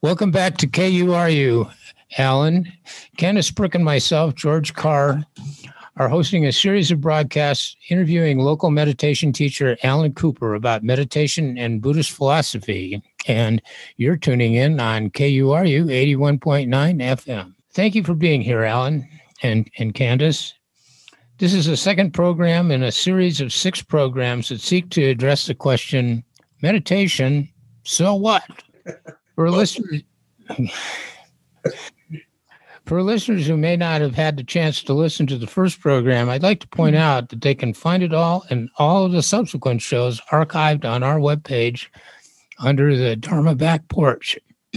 Welcome back to KURU. Alan, Candace Brick and myself, George Carr, are hosting a series of broadcasts interviewing local meditation teacher Alan Cooper about meditation and Buddhist philosophy. And you're tuning in on KURU 81.9 FM. Thank you for being here, Alan and Candace. This is the second program in a series of 6 programs that seek to address the question, meditation, so what? For listeners who may not have had the chance to listen to the first program, I'd like to point out that they can find it all and all of the subsequent shows archived on our webpage under the Dharma Back Porch.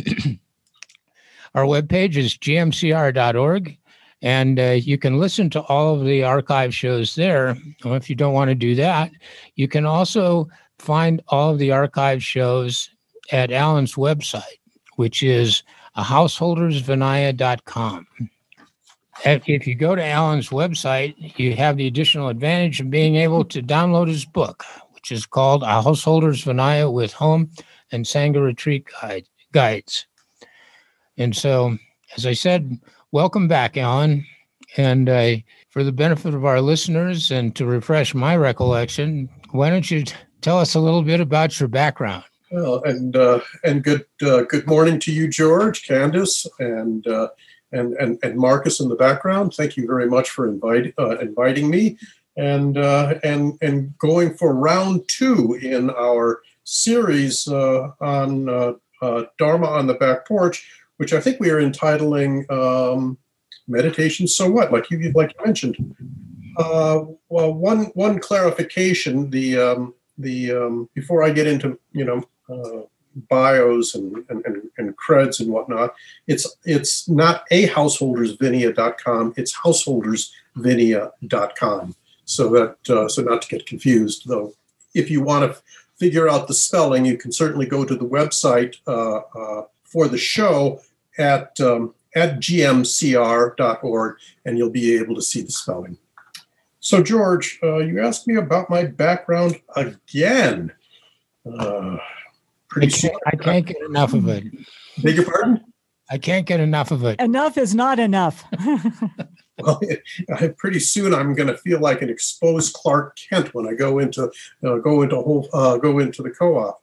Our webpage is gmcr.org, and you can listen to all of the archive shows there. Or if you don't want to do that, you can also find all of the archive shows at Alan's website, which is householdersvinaya.com. If you go to Alan's website, you have the additional advantage of being able to download his book, which is called A Householder's Vinaya with Home and Sangha Retreat Guides. And so, as I said, welcome back, Alan. And for the benefit of our listeners and to refresh my recollection, why don't you tell us a little bit about your background? Well, and good morning to you, George, Candace, and Marcus in the background. Thank you very much for inviting me, and going for round 2 in our series on Dharma on the Back Porch, which I think we are entitling "Meditation So What," like you mentioned. Well, one clarification: the before I get into bios and creds and whatnot, it's not ahouseholdersvinaya.com, it's householdersvinaya.com. So not to get confused, though, if you want to figure out the spelling, you can certainly go to the website for the show at gmcr.org, and you'll be able to see the spelling. So, George, you asked me about my background again. I can't get enough of it. Beg your pardon? I can't get enough of it. Enough is not enough. Well, pretty soon I'm going to feel like an exposed Clark Kent when I go into the co-op.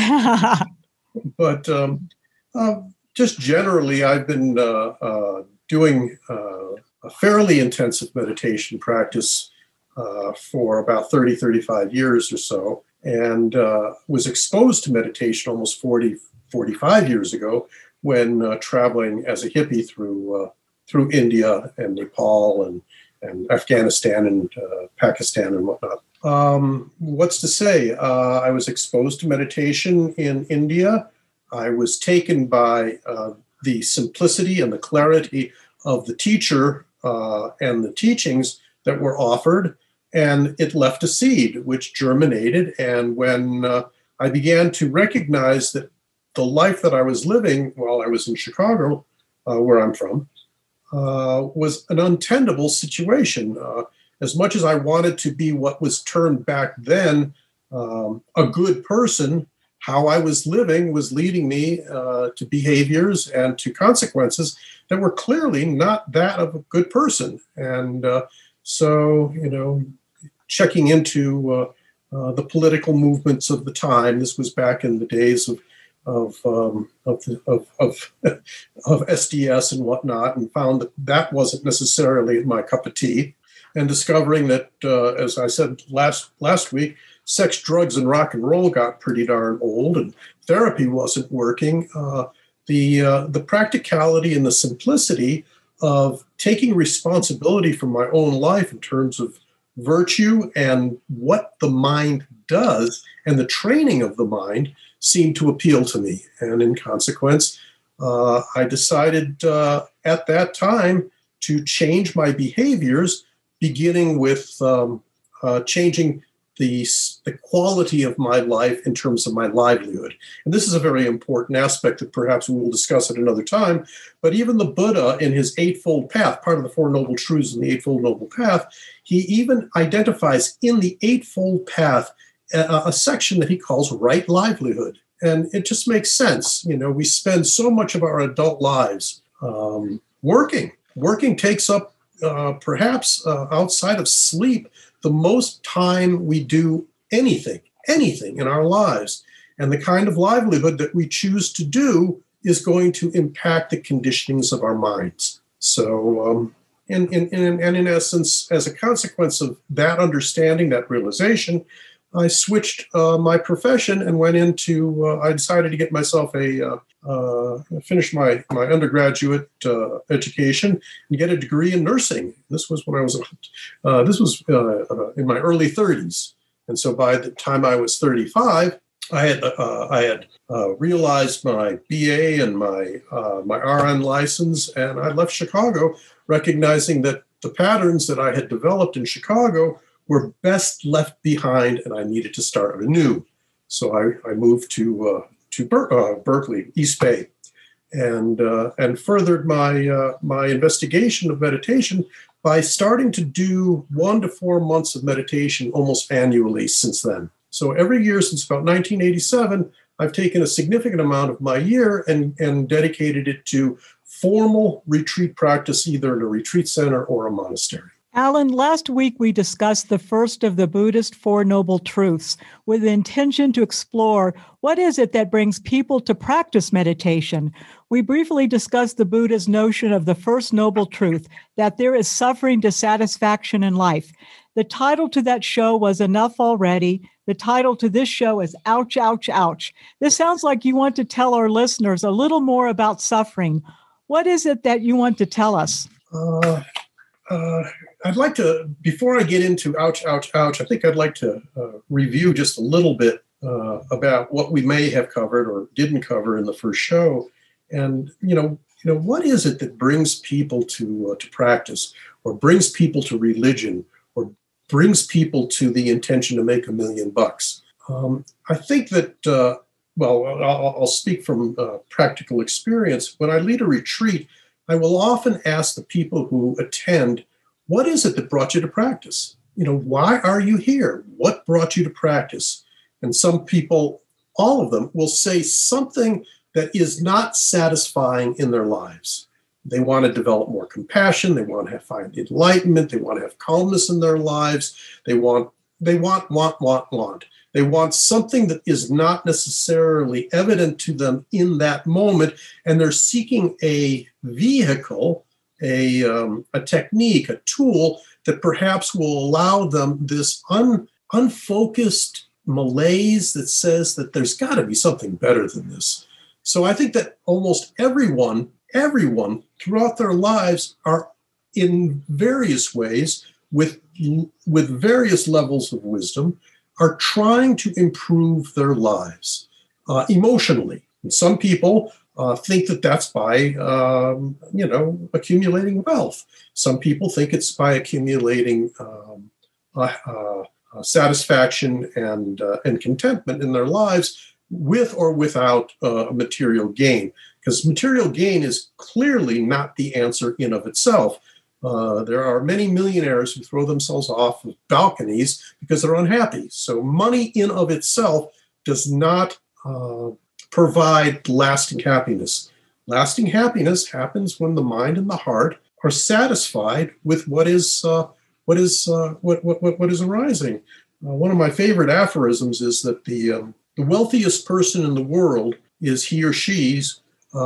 But just generally, I've been doing a fairly intensive meditation practice for about 35 years or so, and was exposed to meditation almost 45 years ago when traveling as a hippie through India and Nepal and Afghanistan and Pakistan and whatnot. What's to say? I was exposed to meditation in India. I was taken by the simplicity and the clarity of the teacher and the teachings that were offered, and it left a seed which germinated. And when I began to recognize that the life that I was living while I was in Chicago, where I'm from, was an untenable situation. As much as I wanted to be what was termed back then a good person, how I was living was leading me to behaviors and to consequences that were clearly not that of a good person. And so, checking into the political movements of the time, this was back in the days of SDS and whatnot, and found that wasn't necessarily my cup of tea. And discovering that, as I said last week, sex, drugs, and rock and roll got pretty darn old, and therapy wasn't working. The practicality and the simplicity of taking responsibility for my own life in terms of virtue and what the mind does and the training of the mind seemed to appeal to me. And in consequence, I decided at that time to change my behaviors, beginning with changing the quality of my life in terms of my livelihood. And this is a very important aspect that perhaps we will discuss at another time. But even the Buddha, in his Eightfold Path, part of the Four Noble Truths in the Eightfold Noble Path, he even identifies in the Eightfold Path a section that he calls right livelihood. And it just makes sense. We spend so much of our adult lives working. Working takes up, perhaps outside of sleep, the most time we do anything in our lives. And the kind of livelihood that we choose to do is going to impact the conditionings of our minds. So, in essence, as a consequence of that understanding, that realization, I switched my profession and went into, I decided to get myself finish my undergraduate education and get a degree in nursing. This was when I was, in my early 30s. And so by the time I was 35, I had realized my BA and my RN license, and I left Chicago, recognizing that the patterns that I had developed in Chicago were best left behind, and I needed to start anew. So I moved to Berkeley, East Bay, and furthered my investigation of meditation by starting to do 1 to 4 months of meditation almost annually since then. So every year since about 1987, I've taken a significant amount of my year and dedicated it to formal retreat practice, either in a retreat center or a monastery. Alan, last week we discussed the first of the Buddhist Four Noble Truths with the intention to explore what is it that brings people to practice meditation. We briefly discussed the Buddha's notion of the first noble truth, that there is suffering dissatisfaction in life. The title to that show was Enough Already. The title to this show is Ouch, Ouch, Ouch. This sounds like you want to tell our listeners a little more about suffering. What is it that you want to tell us? I'd like to, before I get into ouch, ouch, ouch, I think I'd like to review just a little bit about what we may have covered or didn't cover in the first show. And, what is it that brings people to practice, or brings people to religion, or brings people to the intention to make $1 million? I think that, I'll speak from practical experience. When I lead a retreat, I will often ask the people who attend, what is it that brought you to practice? Why are you here? What brought you to practice? And some people, all of them, will say something that is not satisfying in their lives. They want to develop more compassion. They want to find enlightenment. They want to have calmness in their lives. They want. They want something that is not necessarily evident to them in that moment, and they're seeking a vehicle, a technique, a tool that perhaps will allow them this unfocused malaise that says that there's got to be something better than this. So I think that almost everyone throughout their lives are in various ways with various levels of wisdom are trying to improve their lives emotionally. And some people think that that's by, accumulating wealth. Some people think it's by accumulating satisfaction and contentment in their lives with or without material gain. Because material gain is clearly not the answer in of itself. There are many millionaires who throw themselves off of balconies because they're unhappy. So money in of itself does not provide lasting happiness. Lasting happiness happens when the mind and the heart are satisfied with what is arising. One of my favorite aphorisms is that the wealthiest person in the world is he or she's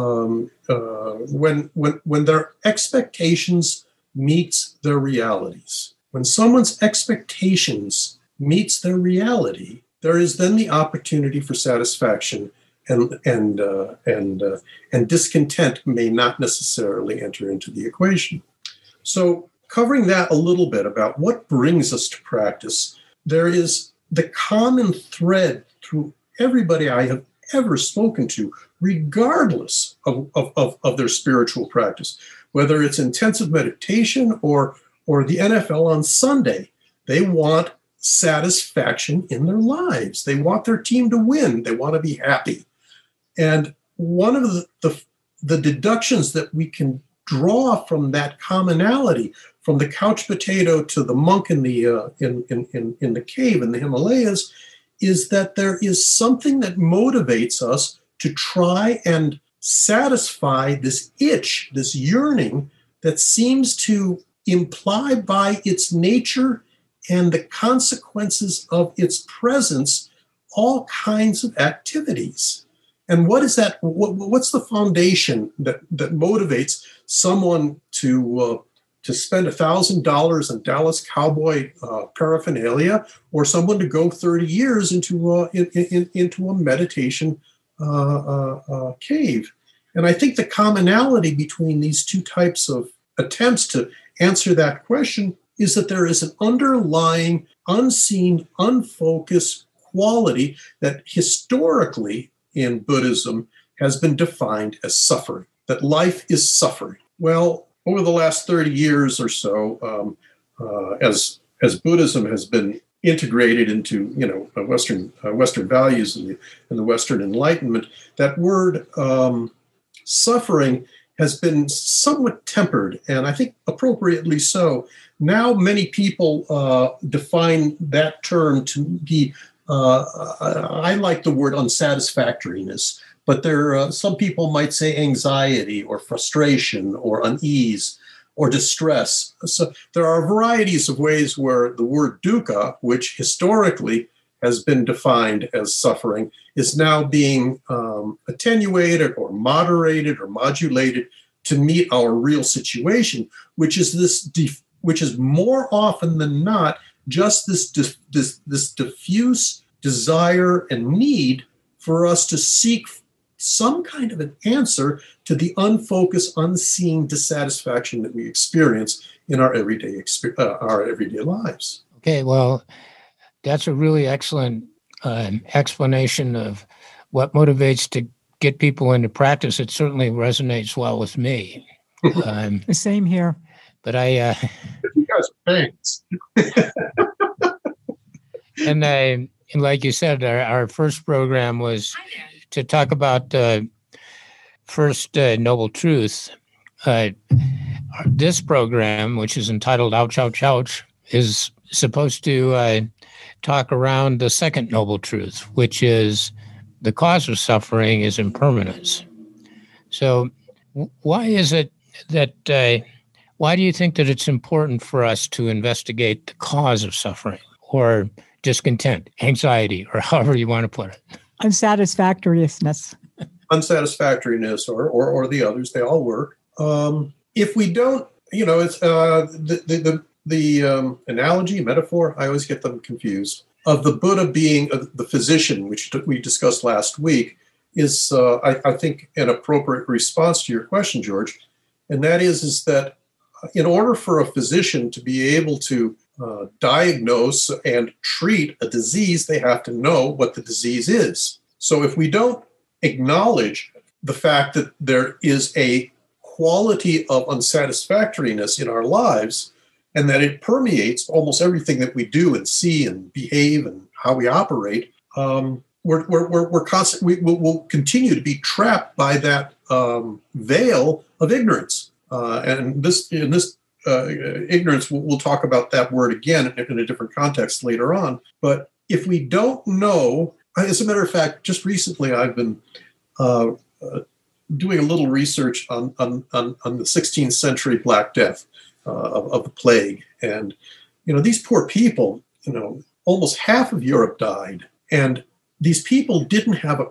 when their expectations meets their realities. When someone's expectations meets their reality, there is then the opportunity for satisfaction, and discontent may not necessarily enter into the equation. So, covering that a little bit about what brings us to practice, there is the common thread through everybody I have ever spoken to, regardless of their spiritual practice. Whether it's intensive meditation or the NFL on Sunday, they want satisfaction in their lives. They want their team to win. They want to be happy. And one of the deductions that we can draw from that commonality, from the couch potato to the monk in the cave in the Himalayas, is that there is something that motivates us to try and satisfy this itch, this yearning that seems to imply by its nature and the consequences of its presence all kinds of activities. And what is that? What's the foundation that motivates someone to spend $1,000 on Dallas Cowboy paraphernalia, or someone to go 30 years into a meditation cave? And I think the commonality between these two types of attempts to answer that question is that there is an underlying, unseen, unfocused quality that historically in Buddhism has been defined as suffering, that life is suffering. Well, over the last 30 years or so, as Buddhism has been integrated into Western values and the Western Enlightenment, that word suffering has been somewhat tempered, and I think appropriately so. Now many people define that term to be, I like the word unsatisfactoriness, but some people might say anxiety or frustration or unease or distress. So there are varieties of ways where the word dukkha, which historically has been defined as suffering, is now being attenuated or moderated or modulated to meet our real situation, which is more often than not just this diffuse desire and need for us to seek some kind of an answer to the unfocused, unseen dissatisfaction that we experience in our everyday lives. Okay, well, that's a really excellent explanation of what motivates to get people into practice. It certainly resonates well with me. The same here. But you guys are fans. and like you said, our first program was to talk about First Noble Truth. This program, which is entitled Ouch, Ouch, Ouch, is supposed to talk around the second Noble Truth, which is the cause of suffering is impermanence. So why is it that, why do you think that it's important for us to investigate the cause of suffering or discontent, anxiety, or however you want to put it? Unsatisfactoriness. Unsatisfactoriness or the others, they all work. If we don't, it's the analogy, metaphor, I always get them confused, of the Buddha being the physician, which we discussed last week, is, I think, an appropriate response to your question, George. And that is that in order for a physician to be able to diagnose and treat a disease, they have to know what the disease is. So if we don't acknowledge the fact that there is a quality of unsatisfactoriness in our lives, and that it permeates almost everything that we do and see and behave and how we operate, we're constantly, we'll continue to be trapped by that veil of ignorance. And this ignorance, we'll talk about that word again in a different context later on. But if we don't know, as a matter of fact, just recently I've been doing a little research on the 16th century Black Death of the plague. And, these poor people, almost half of Europe died. And these people didn't have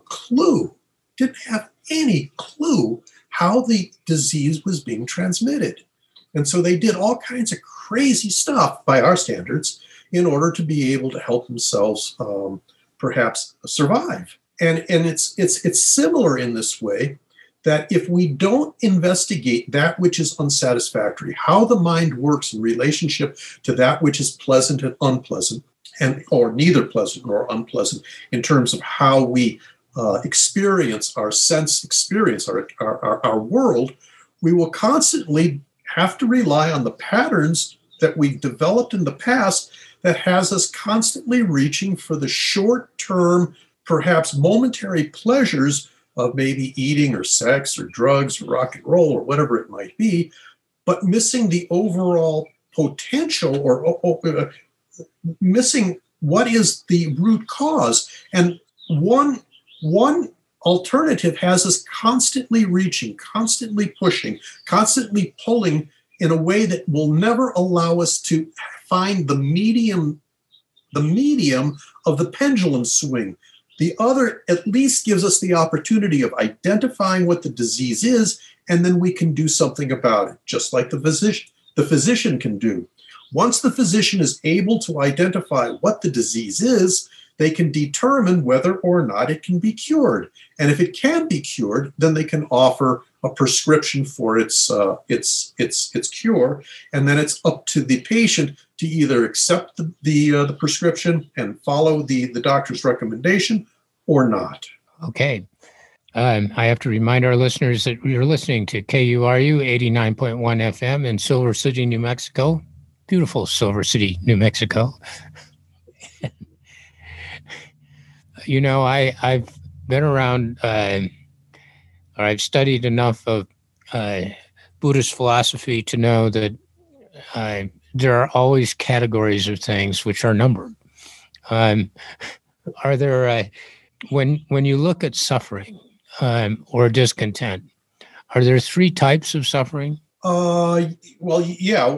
any clue how the disease was being transmitted. And so they did all kinds of crazy stuff by our standards in order to be able to help themselves perhaps survive. And it's similar in this way, that if we don't investigate that which is unsatisfactory, how the mind works in relationship to that which is pleasant and unpleasant, or neither pleasant nor unpleasant, in terms of how we experience our sense experience, our world, we will constantly have to rely on the patterns that we've developed in the past that has us constantly reaching for the short-term, perhaps momentary pleasures of maybe eating or sex or drugs or rock and roll or whatever it might be, but missing the overall potential or missing what is the root cause? And one alternative has us constantly reaching, constantly pushing, constantly pulling in a way that will never allow us to find the medium of the pendulum swing. The other at least gives us the opportunity of identifying what the disease is, and then we can do something about it, just like the physician can do. Once the physician is able to identify what the disease is, they can determine whether or not it can be cured. And if it can be cured, then they can offer a prescription for its cure. And then it's up to the patient to either accept the prescription and follow the doctor's recommendation or not. Okay. I have to remind our listeners that you're listening to KURU 89.1 FM in Silver City, New Mexico. Beautiful Silver City, New Mexico. You know, I've been around, or I've studied enough of Buddhist philosophy to know that there are always categories of things which are numbered. Are there, when you look at suffering or discontent, are there three types of suffering? Well, yeah,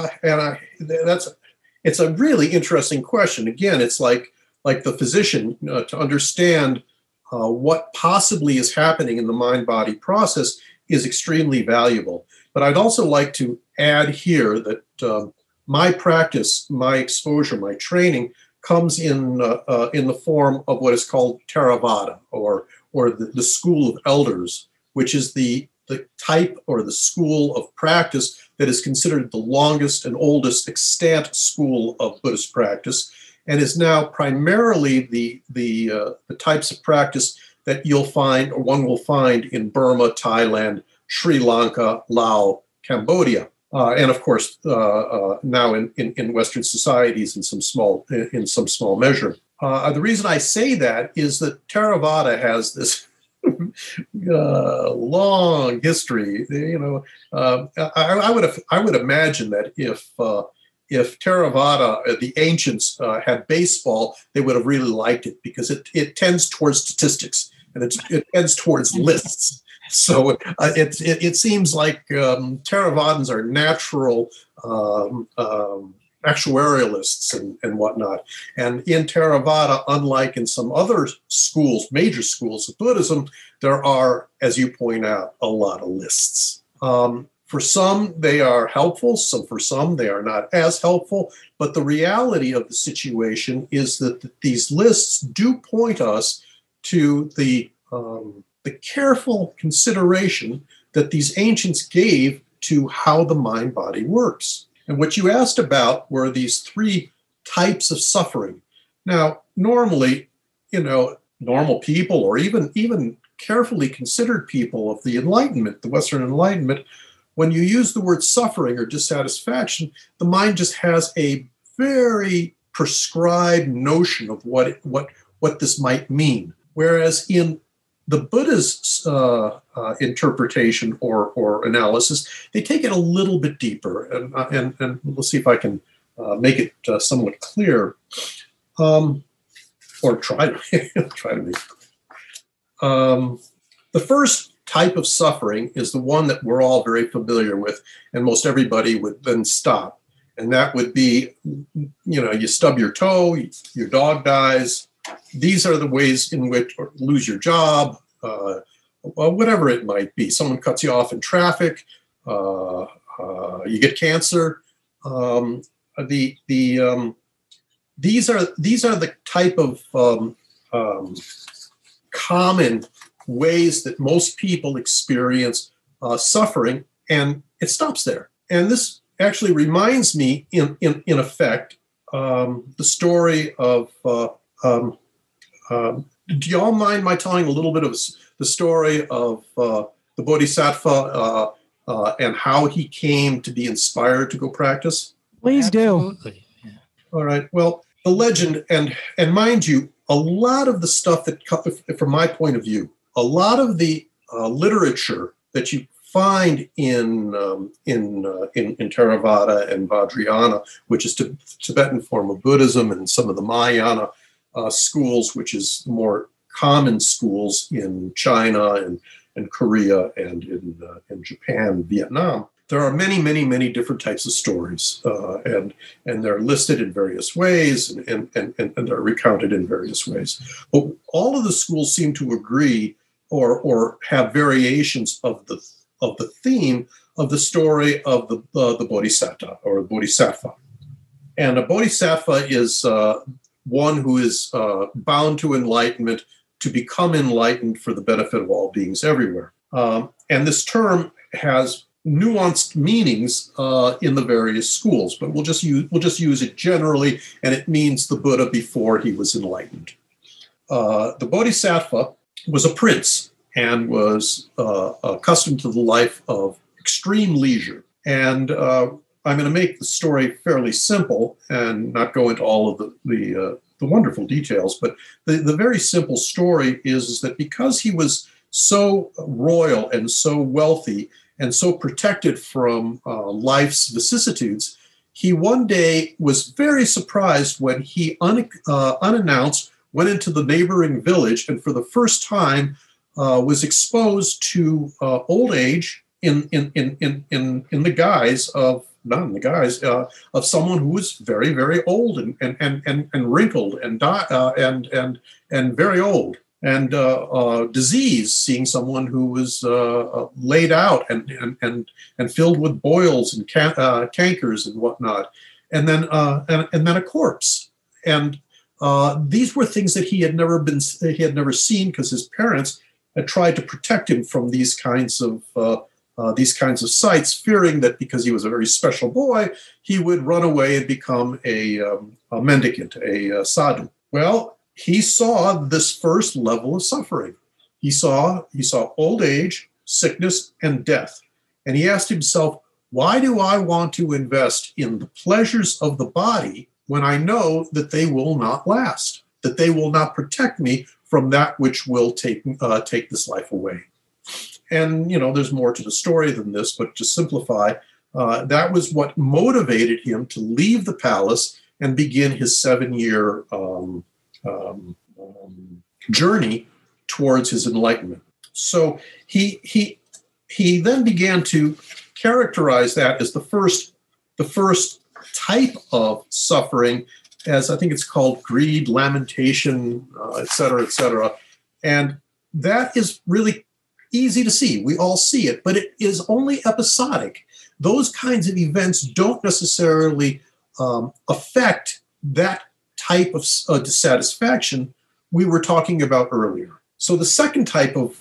it's a really interesting question. Again, it's like the physician to understand what possibly is happening in the mind-body process is extremely valuable. But I'd also like to add here that my practice, my exposure, my training comes in the form of what is called Theravada, or the school of elders, which is the type or the school of practice that is considered the longest and oldest extant school of Buddhist practice, and is now primarily the types of practice that you'll find, or one will find, in Burma, Thailand, Sri Lanka, Laos, Cambodia, and of course now in Western societies in some small measure. The reason I say that is that Theravada has this long history. You know, I would imagine that if Theravada, the ancients, had baseball, they would have really liked it, because it tends towards statistics and it tends towards lists. So it seems like Theravadins are natural actuarialists and whatnot. And in Theravada, unlike in some other schools, major schools of Buddhism, there are, as you point out, a lot of lists. For some, they are helpful. For some, they are not as helpful. But the reality of the situation is that these lists do point us to the careful consideration that these ancients gave to how the mind-body works. And what you asked about were these three types of suffering. Now, normally, normal people, or even carefully considered people of the Enlightenment, the Western Enlightenment, when you use the word suffering or dissatisfaction, the mind just has a very prescribed notion of what this might mean. Whereas in the Buddha's interpretation or analysis, they take it a little bit deeper, and we'll see if I can make it somewhat clear, or try to make it clear. The first type of suffering is the one that we're all very familiar with, and most everybody would then stop, and that would be, you stub your toe, your dog dies. These are the ways in which, or lose your job, whatever it might be. Someone cuts you off in traffic, you get cancer. These are the type of common ways that most people experience suffering, and it stops there. And this actually reminds me, in effect, the story of. Do y'all mind my telling a little bit of the story of the Bodhisattva and how he came to be inspired to go practice? Please do. Absolutely. Yeah. All right. Well, the legend, and mind you, a lot of the stuff that, from my point of view, a lot of the literature that you find in Theravada and Vajrayana, which is the Tibetan form of Buddhism, and some of the Mahayana schools, which is more common schools in China and Korea and in Japan, Vietnam. There are many, many, many different types of stories, and they're listed in various ways, and they're recounted in various ways. But all of the schools seem to agree or have variations of the theme of the story of the Bodhisattva or Bodhisattva. And a Bodhisattva is one who is bound to enlightenment to become enlightened for the benefit of all beings everywhere. And this term has nuanced meanings in the various schools, but we'll just use it generally, and it means the Buddha before he was enlightened. The Bodhisattva was a prince and was accustomed to the life of extreme leisure. And I'm going to make the story fairly simple and not go into all of the wonderful details, but the very simple story is that because he was so royal and so wealthy and so protected from life's vicissitudes, he one day was very surprised when he unannounced went into the neighboring village and for the first time was exposed to old age in the guise of of someone who was very, very old and wrinkled and very old, and disease, seeing someone who was laid out and filled with boils and cankers and whatnot, and then a corpse. And these were things that he had never seen because his parents had tried to protect him from these kinds of sights, fearing that because he was a very special boy, he would run away and become a mendicant, a sadhu. Well, he saw this first level of suffering. He saw old age, sickness, and death. And he asked himself, why do I want to invest in the pleasures of the body when I know that they will not last, that they will not protect me from that which will take this life away? And, there's more to the story than this, but to simplify, that was what motivated him to leave the palace and begin his 7-year journey towards his enlightenment. So he then began to characterize that as the first type of suffering, as I think it's called greed, lamentation, et cetera, and that is really easy to see. We all see it, but it is only episodic. Those kinds of events don't necessarily affect that type of dissatisfaction we were talking about earlier. So the second type of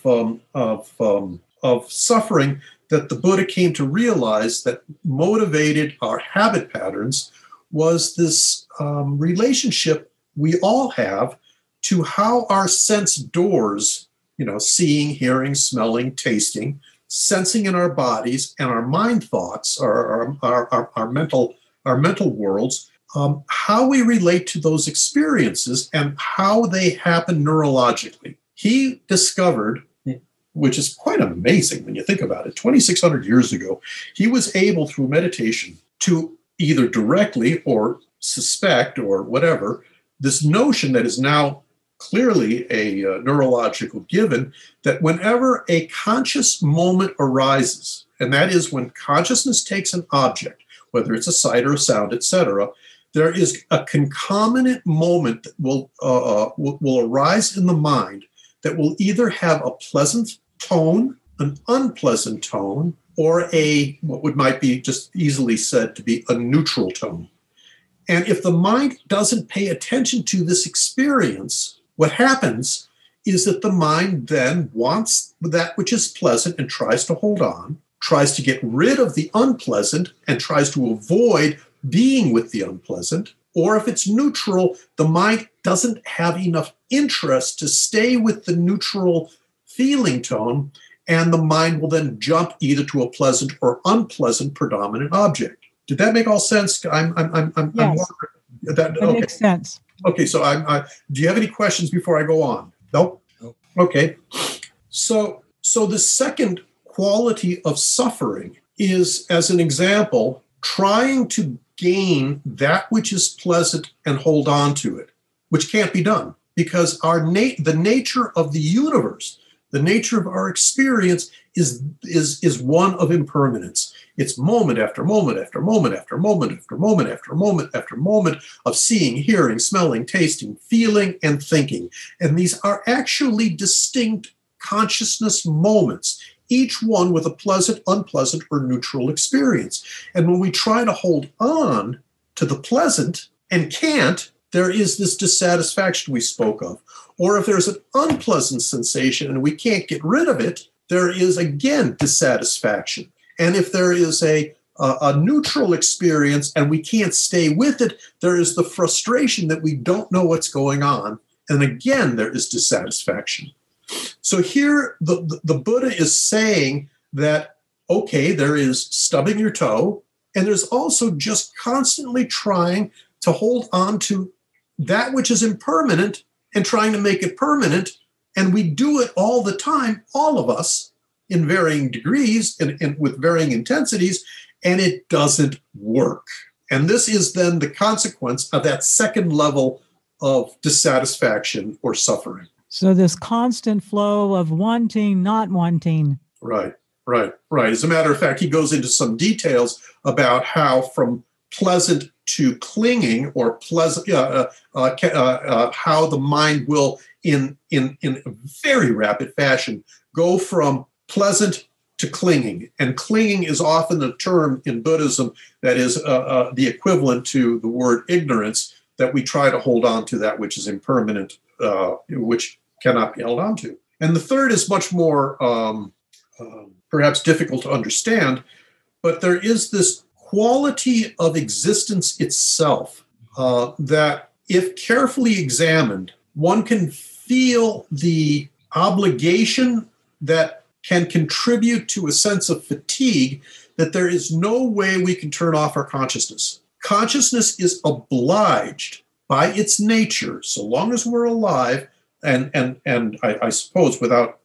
suffering that the Buddha came to realize that motivated our habit patterns was this relationship we all have to how our sense doors, seeing, hearing, smelling, tasting, sensing in our bodies, and our mind thoughts, our mental worlds, how we relate to those experiences and how they happen neurologically. He discovered, which is quite amazing when you think about it, 2,600 years ago, he was able through meditation to either directly or suspect or whatever, this notion that is now clearly a neurological given, that whenever a conscious moment arises, and that is when consciousness takes an object, whether it's a sight or a sound, etc., there is a concomitant moment that will arise in the mind that will either have a pleasant tone, an unpleasant tone, or what might be just easily said to be a neutral tone. And if the mind doesn't pay attention to this experience, what happens is that the mind then wants that which is pleasant and tries to hold on, tries to get rid of the unpleasant and tries to avoid being with the unpleasant. Or if it's neutral, the mind doesn't have enough interest to stay with the neutral feeling tone, and the mind will then jump either to a pleasant or unpleasant predominant object. Did that make all sense? Yes. That makes sense. Okay, so do you have any questions before I go on? Nope. Nope. Okay. So the second quality of suffering is, as an example, trying to gain that which is pleasant and hold on to it, which can't be done because the nature of the universe, the nature of our experience is one of impermanence. It's moment after moment after moment after moment after moment after moment after moment of seeing, hearing, smelling, tasting, feeling, and thinking. And these are actually distinct consciousness moments, each one with a pleasant, unpleasant, or neutral experience. And when we try to hold on to the pleasant and can't, there is this dissatisfaction we spoke of. Or if there's an unpleasant sensation and we can't get rid of it, there is, again, dissatisfaction. And if there is a neutral experience and we can't stay with it, there is the frustration that we don't know what's going on. And again, there is dissatisfaction. So here, the Buddha is saying that, okay, there is stubbing your toe, and there's also just constantly trying to hold on to that which is impermanent and trying to make it permanent. And we do it all the time, all of us, in varying degrees and with varying intensities, and it doesn't work. And this is then the consequence of that second level of dissatisfaction or suffering. So this constant flow of wanting, not wanting. Right. As a matter of fact, he goes into some details about how from pleasant to clinging, or pleasant, how the mind will, in very rapid fashion, go from pleasant to clinging. And clinging is often a term in Buddhism that is the equivalent to the word ignorance, that we try to hold on to that which is impermanent, which cannot be held on to. And the third is much more perhaps difficult to understand, but there is this quality of existence itself that, if carefully examined, one can feel the obligation that can contribute to a sense of fatigue, that there is no way we can turn off our consciousness. Consciousness is obliged by its nature, so long as we're alive, and I suppose without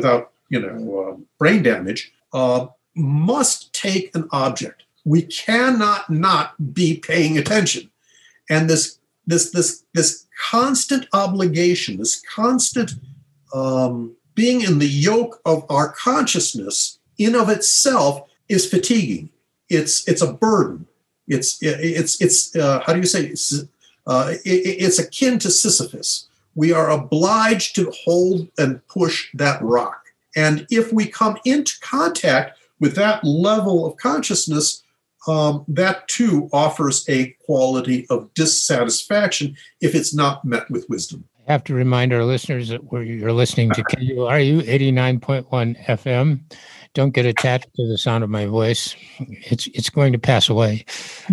brain damage, must take an object. We cannot not be paying attention, and this constant obligation, this constant being in the yoke of our consciousness, in of itself, is fatiguing. It's a burden. It's how do you say? It's akin to Sisyphus. We are obliged to hold and push that rock. And if we come into contact with that level of consciousness, that too offers a quality of dissatisfaction if it's not met with wisdom. I have to remind our listeners that you're listening to KURU 89.1 FM. Don't get attached to the sound of my voice. It's going to pass away.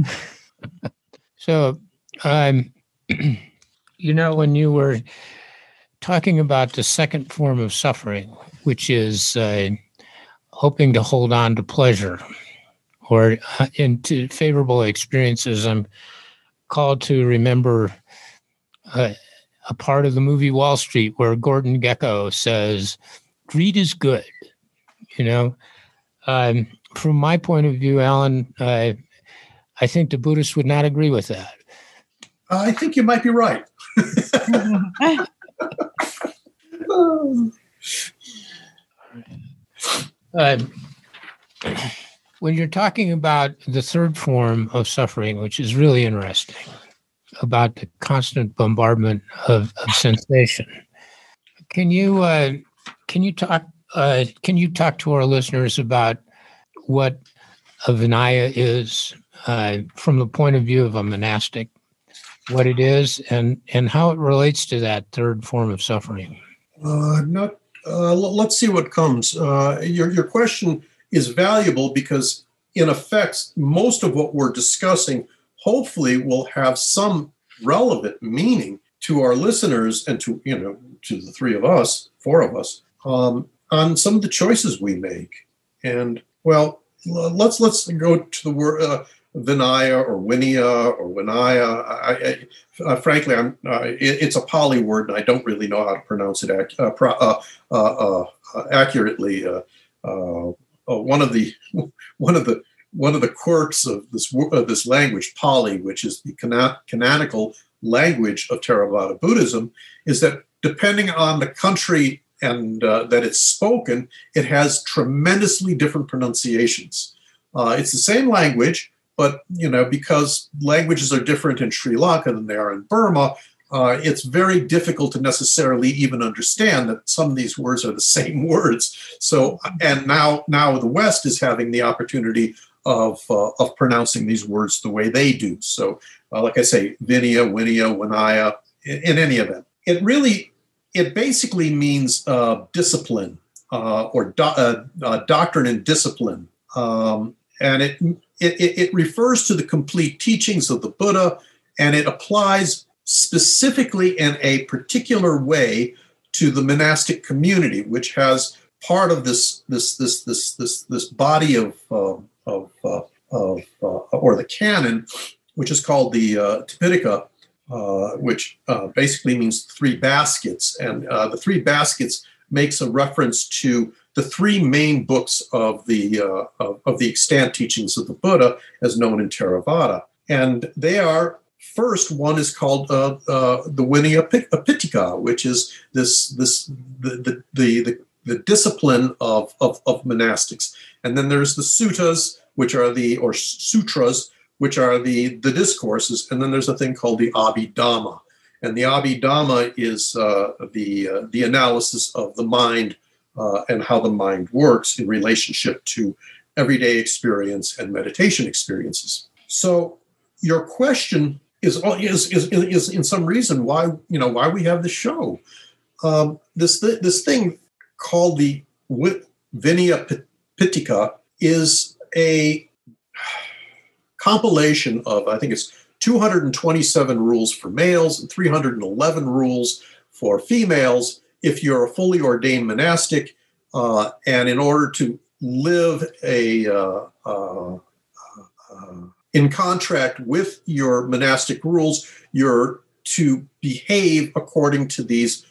So, when you were talking about the second form of suffering, which is hoping to hold on to pleasure or into favorable experiences, I'm called to remember a part of the movie Wall Street where Gordon Gekko says, greed is good. From my point of view, Alan, I think the Buddhists would not agree with that. I think you might be right. When you're talking about the third form of suffering, which is really interesting, about the constant bombardment of sensation, can you talk to our listeners about what a Vinaya is from the point of view of a monastic, what it is, and how it relates to that third form of suffering? Let's see what comes. Your question is valuable because, in effect, most of what we're discussing hopefully will have some relevant meaning to our listeners and to the four of us, on some of the choices we make. And well, let's go to the word Vinaya or Vinaya or Vinaya. Frankly, it's a Pali word, and I don't really know how to pronounce it accurately. one of the quirks of this language, Pali, which is the canonical language of Theravada Buddhism, is that depending on the country and that it's spoken, it has tremendously different pronunciations. It's the same language, but because languages are different in Sri Lanka than they are in Burma, it's very difficult to necessarily even understand that some of these words are the same words. So, and now the West is having the opportunity of pronouncing these words the way they do. So, like I say, Vinaya, Vinaya, Vinaya. In any event, it basically means discipline or doctrine and discipline, and it refers to the complete teachings of the Buddha, and it applies specifically in a particular way to the monastic community, which has part of this body of or the canon, which is called the Tipitaka, which basically means three baskets, and the three baskets makes a reference to the three main books of the extant teachings of the Buddha, as known in Theravada, and they are. First one is called the Vinaya Pitaka, which is the discipline of monastics, and then there's the suttas, which are sutras, which are the discourses, and then there's a thing called the Abhidhamma, and the Abhidhamma is the analysis of the mind and how the mind works in relationship to everyday experience and meditation experiences. So your question is in some reason why we have the show. This thing called the Vinaya Pitaka is a compilation of, I think it's 227 rules for males and 311 rules for females if you're a fully ordained monastic, and in order to live in contract with your monastic rules, you're to behave according to these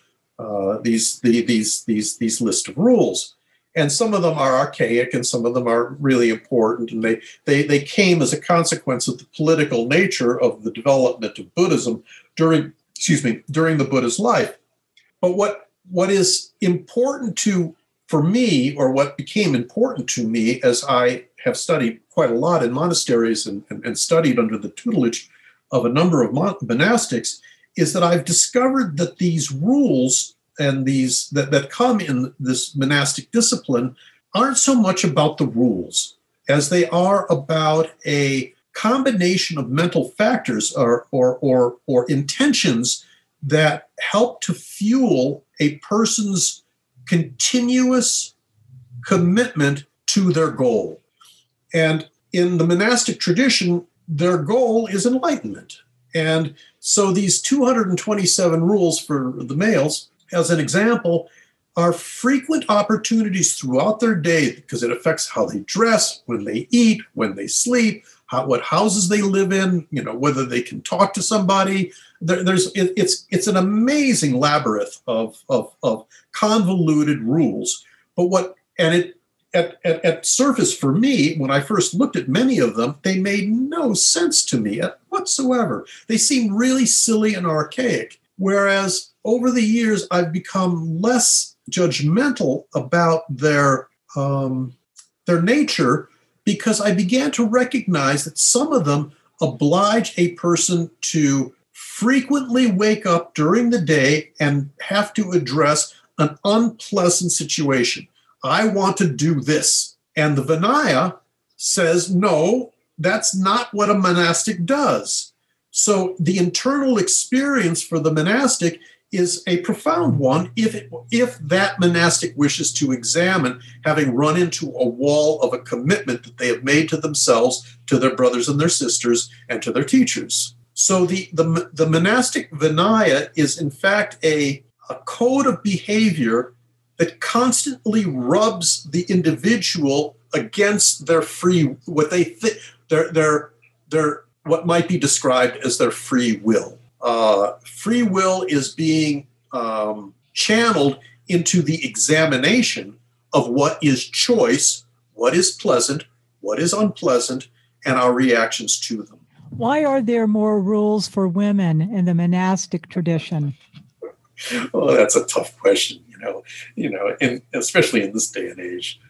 list of rules. And some of them are archaic, and some of them are really important, and they came as a consequence of the political nature of the development of Buddhism during the Buddha's life. But what is important for me, or what became important to me as I have studied quite a lot in monasteries and studied under the tutelage of a number of monastics, is that I've discovered that these rules and these that come in this monastic discipline aren't so much about the rules as they are about a combination of mental factors or intentions that help to fuel a person's continuous commitment to their goal. And in the monastic tradition, their goal is enlightenment. And so these 227 rules for the males, as an example, are frequent opportunities throughout their day, because it affects how they dress, when they eat, when they sleep, what houses they live in, whether they can talk to somebody. It's an amazing labyrinth of convoluted rules. But at surface for me, when I first looked at many of them, they made no sense to me whatsoever. They seemed really silly and archaic. Whereas over the years, I've become less judgmental about their nature, because I began to recognize that some of them oblige a person to frequently wake up during the day and have to address an unpleasant situation. I want to do this. And the Vinaya says, no, that's not what a monastic does. So the internal experience for the monastic is a profound one if that monastic wishes to examine having run into a wall of a commitment that they have made to themselves, to their brothers and their sisters, and to their teachers. So the monastic Vinaya is in fact a code of behavior that constantly rubs the individual against their what they think their what might be described as their free will. Free will is being channeled into the examination of what is choice, what is pleasant, what is unpleasant, and our reactions to them. Why are there more rules for women in the monastic tradition? Well, that's a tough question, especially in this day and age.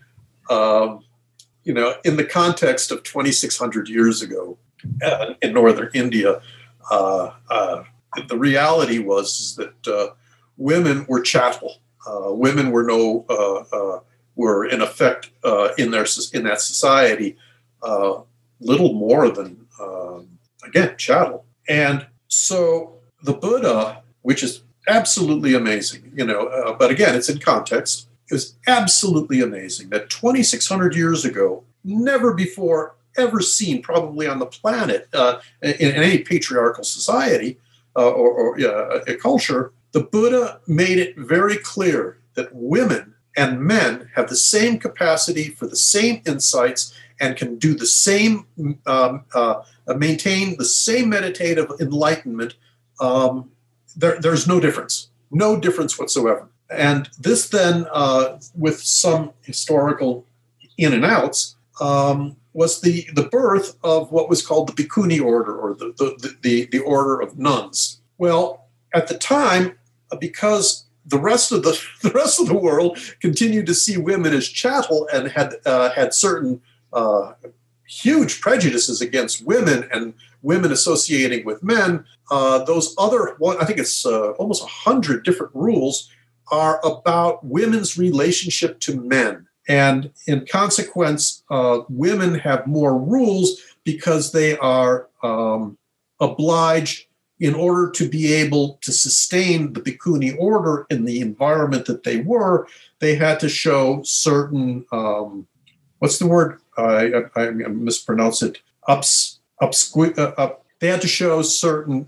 In the context of 2,600 years ago in northern India, the reality was that women were chattel. Women were in effect in that society little more than again chattel. And so the Buddha, which is absolutely amazing, but again, it's in context. It was absolutely amazing that 2,600 years ago, never before ever seen probably on the planet in any patriarchal society or a culture, the Buddha made it very clear that women and men have the same capacity for the same insights and can do the same, maintain the same meditative enlightenment. There's no difference whatsoever. And this then, with some historical in and outs, was the birth of what was called the Bhikkhuni order, or the order of nuns. Well, at the time, because the rest of the world continued to see women as chattel and had certain huge prejudices against women and women associating with men, those other I think it's almost 100 different rules are about women's relationship to men. And in consequence, women have more rules because they are obliged, in order to be able to sustain the Bhikkhuni order in the environment that they were, they had to show certain, what's the word? I mispronounce it. They had to show certain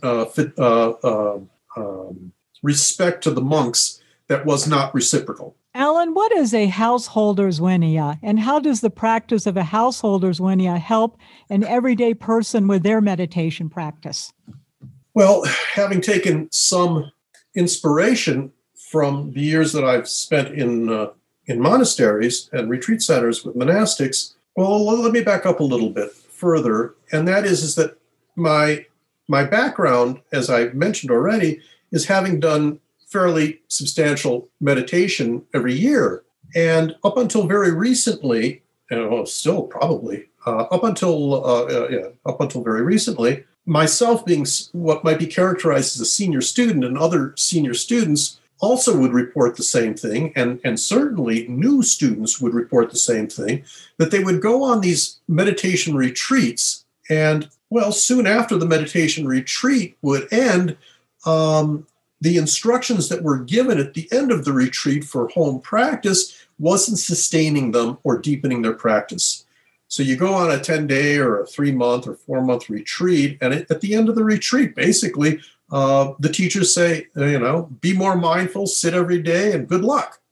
respect to the monks that was not reciprocal. Alan, what is a householder's vinaya, and how does the practice of a householder's vinaya help an everyday person with their meditation practice? Well, having taken some inspiration from the years that I've spent in monasteries and retreat centers with monastics, well, let me back up a little bit further, and that is that my background, as I mentioned already, is having done fairly substantial meditation every year. And up until very recently, still probably, up until very recently, myself being what might be characterized as a senior student, and other senior students also would report the same thing, and certainly new students would report the same thing, that they would go on these meditation retreats, and, well, soon after the meditation retreat would end, the instructions that were given at the end of the retreat for home practice wasn't sustaining them or deepening their practice. So you go on a 10-day or a 3-month or 4-month retreat, and at the end of the retreat, basically, the teachers say, be more mindful, sit every day, and good luck.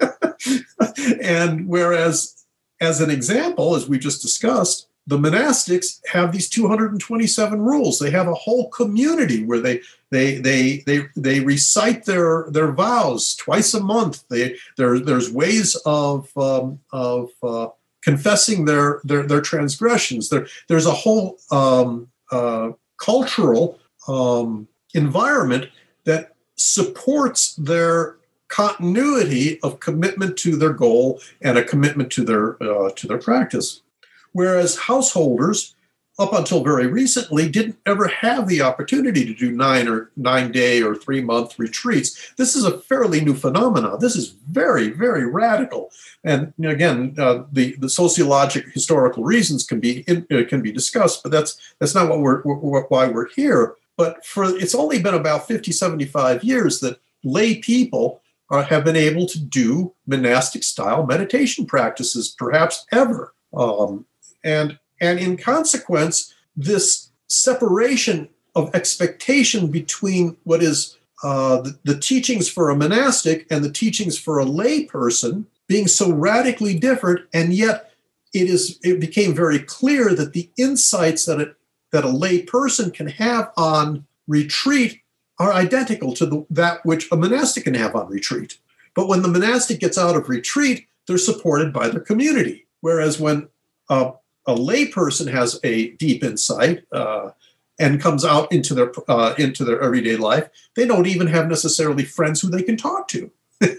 And whereas, as an example, as we just discussed, the monastics have these 227 rules. They have a whole community where they recite their vows twice a month. There's ways of confessing their transgressions. There's a whole cultural environment that supports their continuity of commitment to their goal and a commitment to their practice. Whereas householders, up until very recently, didn't ever have the opportunity to do 9-day or 3-month retreats. This is a fairly new phenomenon. This is very, very radical. And again, the sociologic historical reasons can be discussed, but that's not why we're here. But it's only been about 50, 75 years that lay people have been able to do monastic style meditation practices, perhaps ever. And in consequence, this separation of expectation between what is the teachings for a monastic and the teachings for a lay person being so radically different, and yet it became very clear that the insights that a lay person can have on retreat are identical to that which a monastic can have on retreat. But when the monastic gets out of retreat, they're supported by their community. Whereas when a layperson has a deep insight and comes out into their everyday life, they don't even have necessarily friends who they can talk to.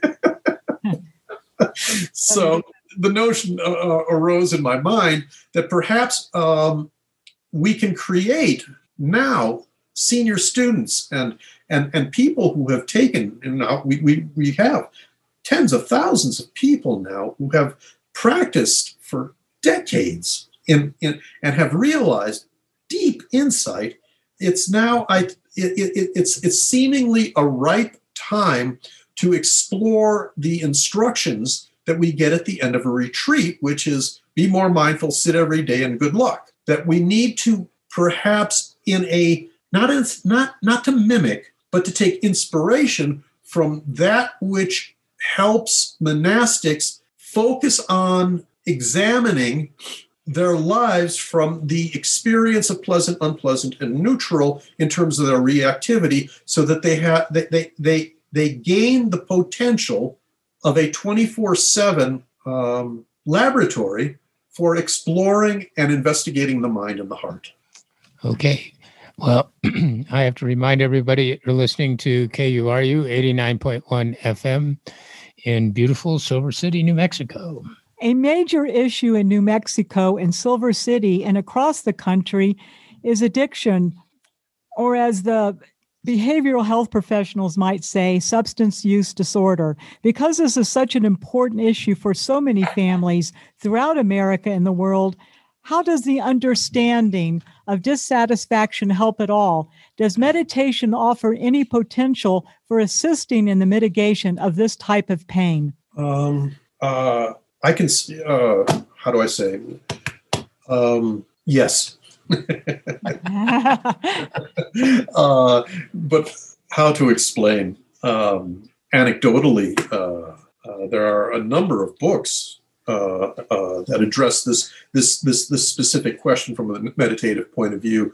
So the notion arose in my mind that perhaps we can create now senior students and people who have taken, and now we have tens of thousands of people now who have practiced for decades and have realized deep insight. It's now it's seemingly a ripe time to explore the instructions that we get at the end of a retreat, which is be more mindful, sit every day, and good luck. That we need to perhaps not to mimic, but to take inspiration from that which helps monastics focus on examining their lives from the experience of pleasant, unpleasant, and neutral in terms of their reactivity, so that they gain the potential of a 24/7 laboratory for exploring and investigating the mind and the heart. Okay. Well, I have to remind everybody you're listening to KURU 89.1 FM in beautiful Silver City, New Mexico. A major issue in New Mexico and Silver City and across the country is addiction, or as the behavioral health professionals might say, substance use disorder. Because this is such an important issue for so many families throughout America and the world, how does the understanding of dissatisfaction help at all? Does meditation offer any potential for assisting in the mitigation of this type of pain? I can, how do I say? Yes. But how to explain? Anecdotally, there are a number of books that address this specific question from a meditative point of view,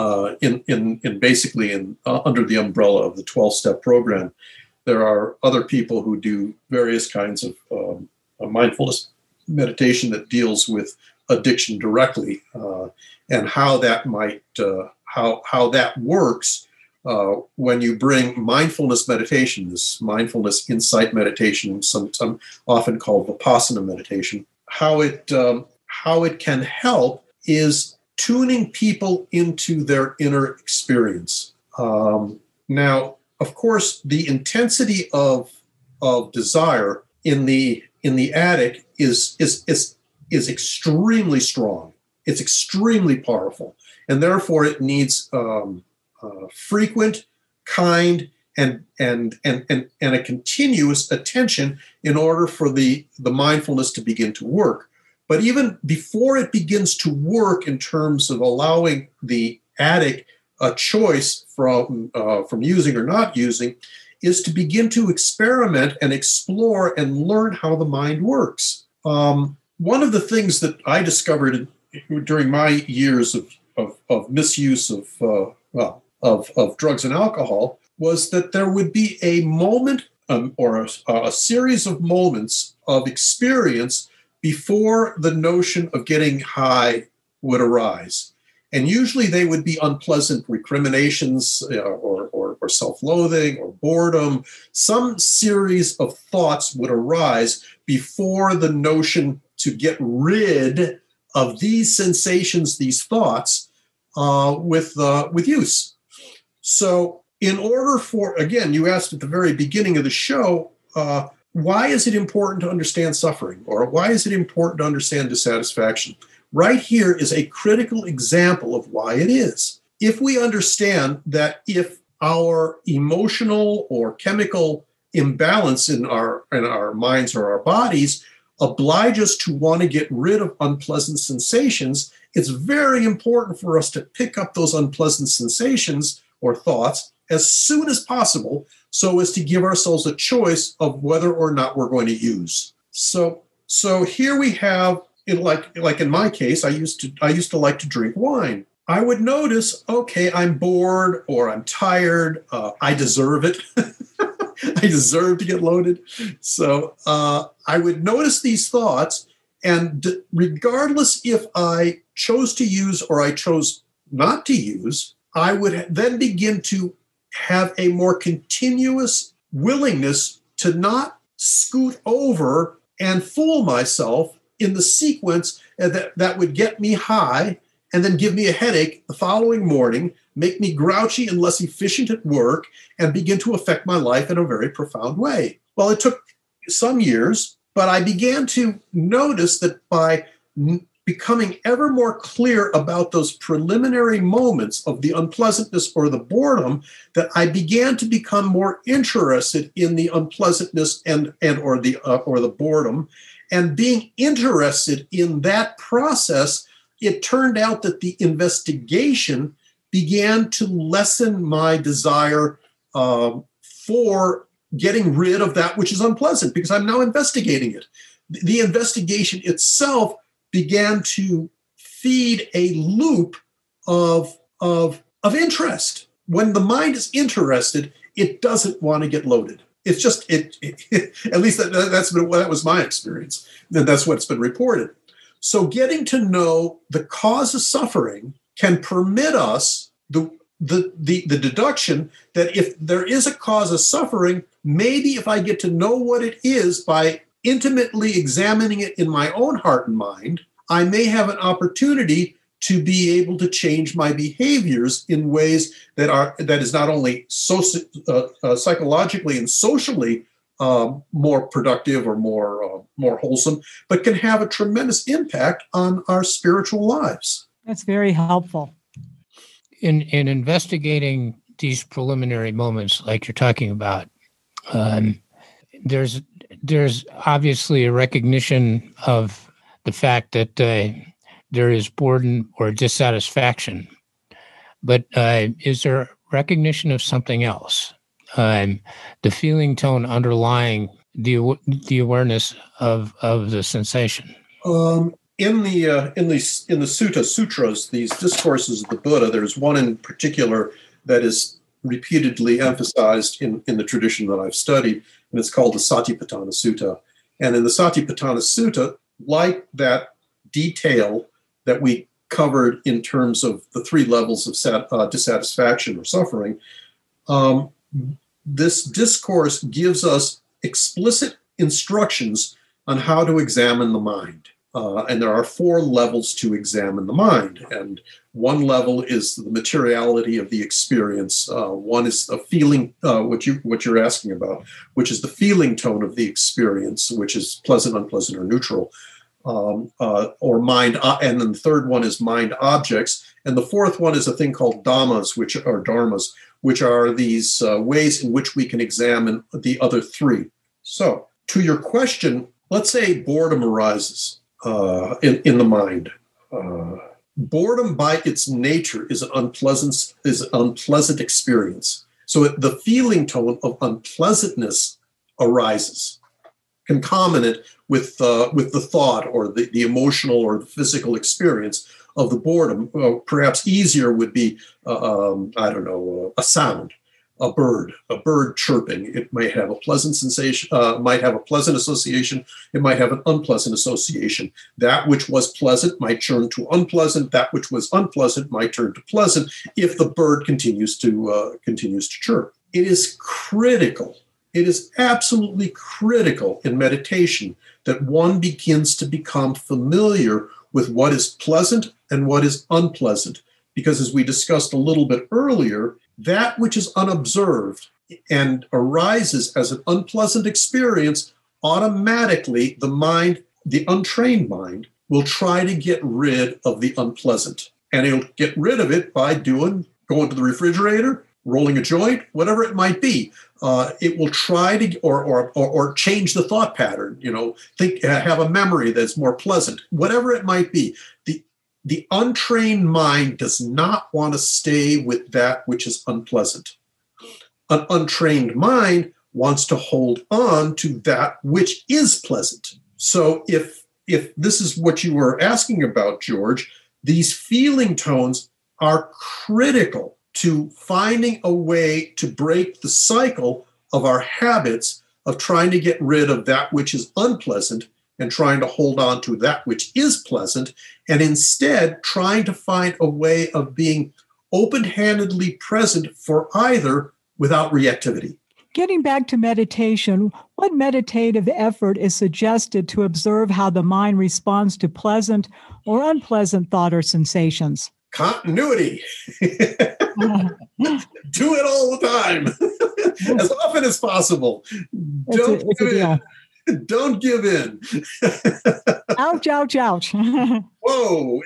in basically under the umbrella of the 12-step program. There are other people who do various kinds of mindfulness meditation that deals with addiction directly, and how that might how that works when you bring mindfulness meditation, this mindfulness insight meditation, some often called Vipassana meditation. How it can help is tuning people into their inner experience. Now, of course, the intensity of desire in the addict is extremely strong. It's extremely powerful, and therefore it needs frequent, kind, and a continuous attention in order for the mindfulness to begin to work. But even before it begins to work, in terms of allowing the addict a choice from using or not using, is to begin to experiment and explore and learn how the mind works. One of the things that I discovered during my years of misuse of drugs and alcohol was that there would be a moment or a series of moments of experience before the notion of getting high would arise. And usually they would be unpleasant recriminations or self-loathing or boredom. Some series of thoughts would arise before the notion to get rid of these sensations, these thoughts, with use. So in order for, again, you asked at the very beginning of the show, why is it important to understand suffering? Or why is it important to understand dissatisfaction? Right here is a critical example of why it is. If we understand that if our emotional or chemical imbalance in our minds or our bodies oblige us to want to get rid of unpleasant sensations, it's very important for us to pick up those unpleasant sensations or thoughts as soon as possible, so as to give ourselves a choice of whether or not we're going to use. So here we have, like in my case, I used to like to drink wine. I would notice, okay, I'm bored or I'm tired. I deserve it. I deserve to get loaded. So I would notice these thoughts, And regardless if I chose to use or I chose not to use, I would then begin to have a more continuous willingness to not scoot over and fool myself in the sequence that would get me high and then give me a headache the following morning, make me grouchy and less efficient at work, and begin to affect my life in a very profound way. Well, it took some years, but I began to notice that by becoming ever more clear about those preliminary moments of the unpleasantness or the boredom, that I began to become more interested in the unpleasantness or the boredom. And being interested in that process, it turned out that the investigation began to lessen my desire for getting rid of that which is unpleasant, because I'm now investigating it. The investigation itself began to feed a loop of interest. When the mind is interested, it doesn't want to get loaded. It's just at least that was my experience, and that's what's been reported. So getting to know the cause of suffering can permit us the deduction that if there is a cause of suffering, maybe if I get to know what it is by intimately examining it in my own heart and mind, I may have an opportunity to be able to change my behaviors in ways that is not only psychologically and socially more productive or more wholesome, but can have a tremendous impact on our spiritual lives. That's very helpful. In investigating these preliminary moments, like you're talking about, there's obviously a recognition of the fact that there is boredom or dissatisfaction, but is there recognition of something else? The feeling tone underlying the awareness of the sensation. In the sutras, these discourses of the Buddha, there's one in particular that is repeatedly emphasized in the tradition that I've studied, and it's called the Satipatthana Sutta. And in the Satipatthana Sutta, like that detail that we covered in terms of the three levels of dissatisfaction or suffering, this discourse gives us explicit instructions on how to examine the mind. And there are four levels to examine the mind. And one level is the materiality of the experience. One is a feeling, what you're asking about, which is the feeling tone of the experience, which is pleasant, unpleasant, or neutral, or mind. And then the third one is mind objects. And the fourth one is a thing called dhammas, which are these ways in which we can examine the other three. So to your question, let's say boredom arises in the mind. Boredom by its nature is an unpleasant experience. So the feeling tone of unpleasantness arises, concomitant with the thought or the emotional or the physical experience of the boredom. Perhaps easier would be, a sound. A bird chirping. It might have a pleasant sensation, might have a pleasant association. It might have an unpleasant association. That which was pleasant might turn to unpleasant. That which was unpleasant might turn to pleasant if the bird continues to chirp. It is critical. It is absolutely critical in meditation that one begins to become familiar with what is pleasant and what is unpleasant. Because as we discussed a little bit earlier, that which is unobserved and arises as an unpleasant experience, automatically the untrained mind, will try to get rid of the unpleasant. And it'll get rid of it by going to the refrigerator, rolling a joint, whatever it might be. It will try to, or change the thought pattern, have a memory that's more pleasant, whatever it might be. The untrained mind does not want to stay with that which is unpleasant. An untrained mind wants to hold on to that which is pleasant. So if this is what you were asking about, George, these feeling tones are critical to finding a way to break the cycle of our habits of trying to get rid of that which is unpleasant and trying to hold on to that which is pleasant, and instead trying to find a way of being open-handedly present for either without reactivity. Getting back to meditation, what meditative effort is suggested to observe how the mind responds to pleasant or unpleasant thought or sensations? Continuity. Do it all the time, as often as possible. Don't give in. Ouch, ouch, ouch. Whoa!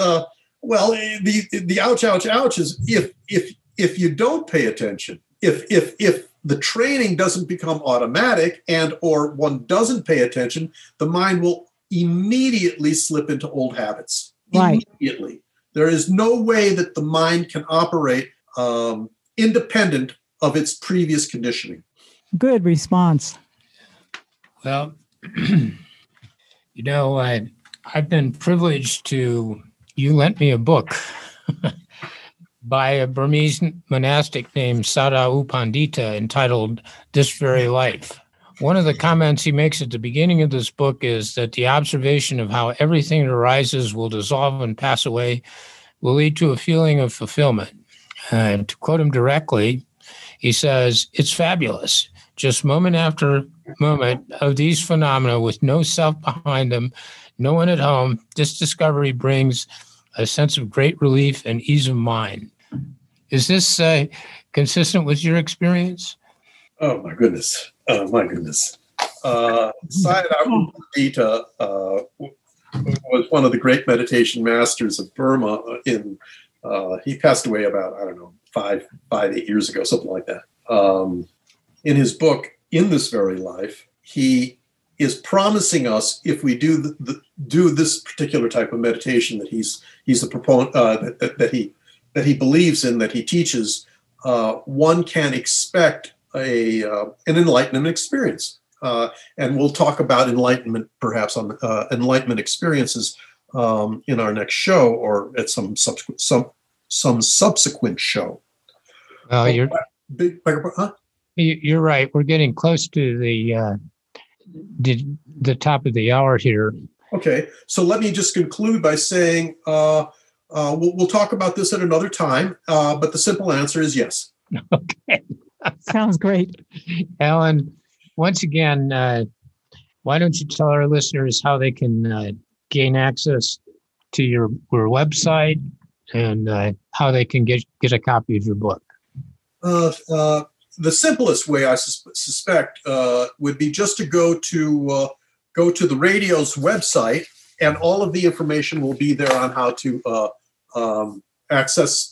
The ouch, ouch, ouch is if you don't pay attention. If the training doesn't become automatic and or one doesn't pay attention, the mind will immediately slip into old habits. Right. Immediately. There is no way that the mind can operate independent of its previous conditioning. Good response. Well, I've been privileged to, you lent me a book by a Burmese monastic named Sada U Pandita entitled This Very Life. One of the comments he makes at the beginning of this book is that the observation of how everything that arises will dissolve and pass away will lead to a feeling of fulfillment. And to quote him directly, he says, "It's fabulous. Just moment after moment of these phenomena with no self behind them, no one at home, this discovery brings a sense of great relief and ease of mind." Is this consistent with your experience? Oh, my goodness. Sayadaw Pandita was one of the great meditation masters of Burma. He passed away about, 8 years ago, something like that. In his book, In This Very Life, he is promising us, if we do this particular type of meditation that he's the proponent that he believes in, that he teaches, one can expect an enlightenment experience. And we'll talk about enlightenment, perhaps on enlightenment experiences in our next show or at some subsequent show. Well, you're right. We're getting close to the top of the hour here. Okay, so let me just conclude by saying we'll talk about this at another time, but the simple answer is yes. Okay. Sounds great. Alan, once again, why don't you tell our listeners how they can gain access to your website and how they can get a copy of your book? The simplest way, I suspect, would be just to go to the radio's website, and all of the information will be there on how to access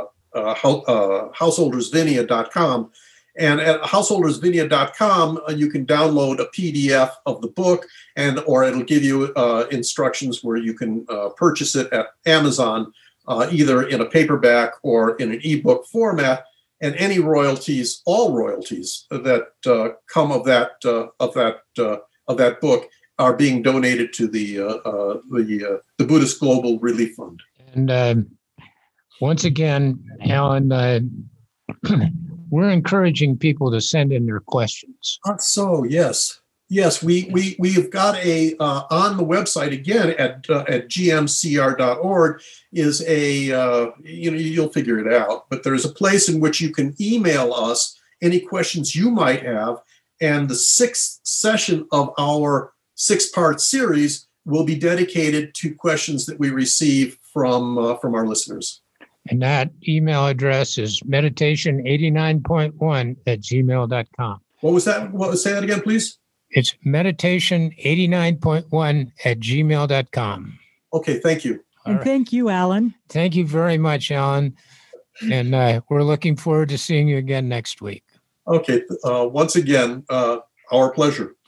householdersvineyard.com. And at householdersvineyard.com, you can download a PDF of the book, or it'll give you instructions where you can purchase it at Amazon, either in a paperback or in an ebook format. And any royalties, all royalties that come of that book, are being donated to the Buddhist Global Relief Fund. And once again, Alan, we're encouraging people to send in their questions. So yes, we've got a on the website again at gmcr.org is a you'll figure it out, but there's a place in which you can email us any questions you might have, and the 6th session of our 6-part series will be dedicated to questions that we receive from our listeners. And that email address is meditation89.1@gmail.com. What was that? Say that again, please. It's meditation89.1@gmail.com. Okay, thank you. And thank you, Alan. Thank you very much, Alan. And we're looking forward to seeing you again next week. Okay, once again, our pleasure.